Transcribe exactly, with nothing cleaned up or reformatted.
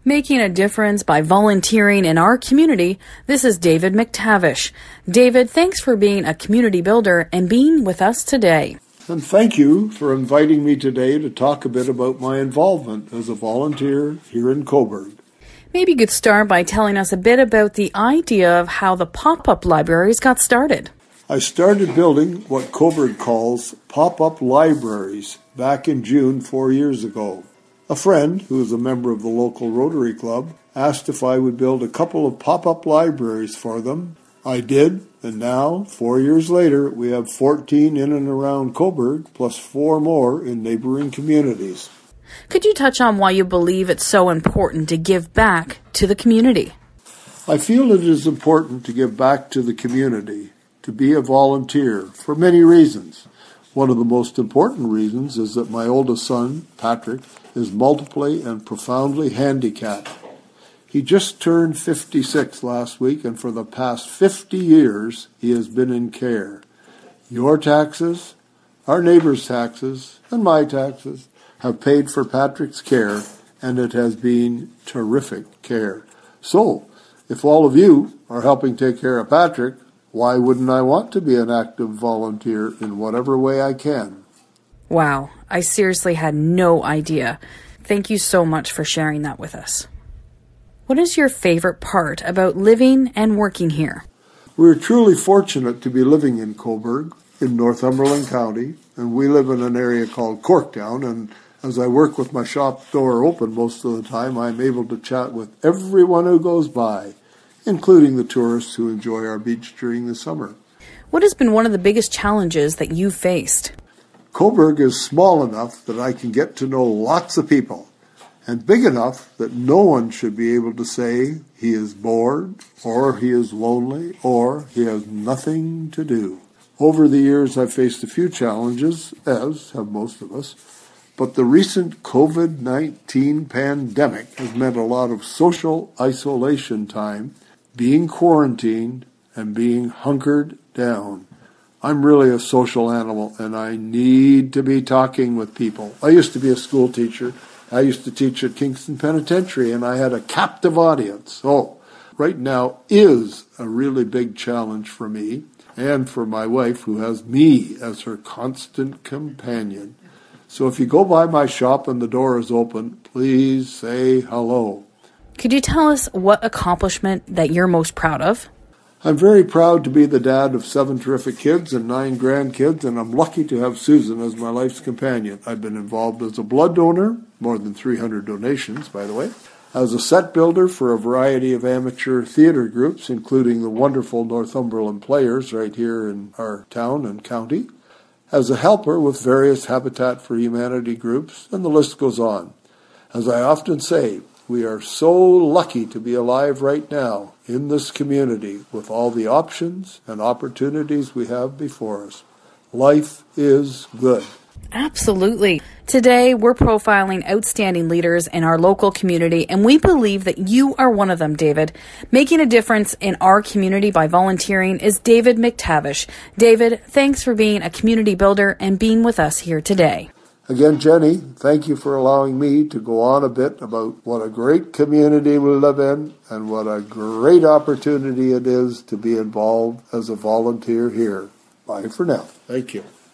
Making a difference by volunteering in our community, this is David McTavish. David, thanks for being a community builder and being with us today. And thank you for inviting me today to talk a bit about my involvement as a volunteer here in Cobourg. Maybe you could start by telling us a bit about the idea of how the pop-up libraries got started. I started building what Cobourg calls pop-up libraries back in June four years ago. A friend, who is a member of the local Rotary Club, asked if I would build a couple of pop-up libraries for them. I did, and now, four years later, we have fourteen in and around Cobourg, plus four more in neighboring communities. Could you touch on why you believe it's so important to give back to the community? I feel it is important to give back to the community, to be a volunteer, for many reasons. One of the most important reasons is that my oldest son, Patrick, is multiply and profoundly handicapped. He just turned fifty-six last week, and for the past fifty years, he has been in care. Your taxes, our neighbors' taxes, and my taxes have paid for Patrick's care, and it has been terrific care. So, if all of you are helping take care of Patrick, why wouldn't I want to be an active volunteer in whatever way I can? Wow, I seriously had no idea. Thank you so much for sharing that with us. What is your favorite part about living and working here? We're truly fortunate to be living in Cobourg, in Northumberland County, and we live in an area called Corktown, and as I work with my shop door open most of the time, I'm able to chat with everyone who goes by, including the tourists who enjoy our beach during the summer. What has been one of the biggest challenges that you've faced? Cobourg is small enough that I can get to know lots of people, and big enough that no one should be able to say he is bored, or he is lonely, or he has nothing to do. Over the years, I've faced a few challenges, as have most of us, but the recent covid nineteen pandemic has meant a lot of social isolation time, being quarantined, and being hunkered down. I'm really a social animal, and I need to be talking with people. I used to be a school teacher. I used to teach at Kingston Penitentiary, and I had a captive audience. So, right now is a really big challenge for me and for my wife, who has me as her constant companion. So if you go by my shop and the door is open, please say hello. Could you tell us what accomplishment that you're most proud of? I'm very proud to be the dad of seven terrific kids and nine grandkids, and I'm lucky to have Susan as my life's companion. I've been involved as a blood donor, more than three hundred donations, by the way, as a set builder for a variety of amateur theater groups, including the wonderful Northumberland Players right here in our town and county, as a helper with various Habitat for Humanity groups, and the list goes on. As I often say, we are so lucky to be alive right now in this community with all the options and opportunities we have before us. Life is good. Absolutely. Today, we're profiling outstanding leaders in our local community, and we believe that you are one of them, David. Making a difference in our community by volunteering is David McTavish. David, thanks for being a community builder and being with us here today. Again, Jenny, thank you for allowing me to go on a bit about what a great community we live in and what a great opportunity it is to be involved as a volunteer here. Bye for now. Thank you.